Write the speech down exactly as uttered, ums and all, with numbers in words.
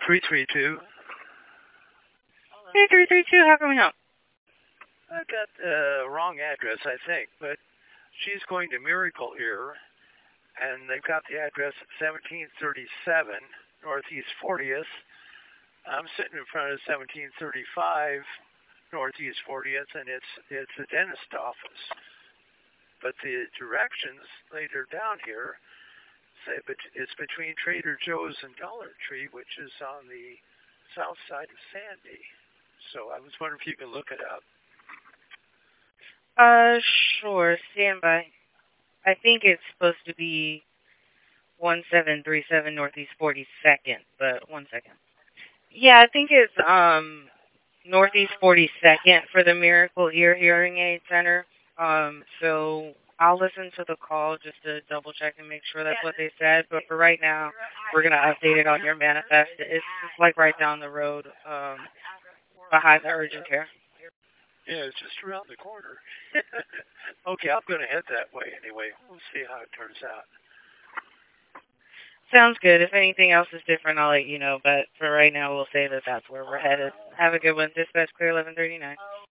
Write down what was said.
three three two. Hey, three three two, how can we help? I got the uh, wrong address, I think, but she's going to Miracle here, and they've got the address at seventeen thirty-seven Northeast fortieth. I'm sitting in front of seventeen thirty-five Northeast fortieth, and it's it's the dentist office. But the directions later down here say it's between Trader Joe's and Dollar Tree, which is on the south side of Sandy. So I was wondering if you could look it up. Uh, sure. Stand by. I think it's supposed to be one seven three seven Northeast forty-second, but one second. Yeah, I think it's um Northeast forty-second for the Miracle Ear Hearing Aid Center. Um, so I'll listen to the call just to double check and make sure that's what they said. But for right now, we're gonna update it on your manifest. It's like right down the road, um, behind the urgent care. Yeah, it's just around the corner. Okay, I'm going to head that way anyway. We'll see how it turns out. Sounds good. If anything else is different, I'll let you know. But for right now, we'll say that that's where we're headed. Have a good one. Dispatch clear eleven thirty-nine.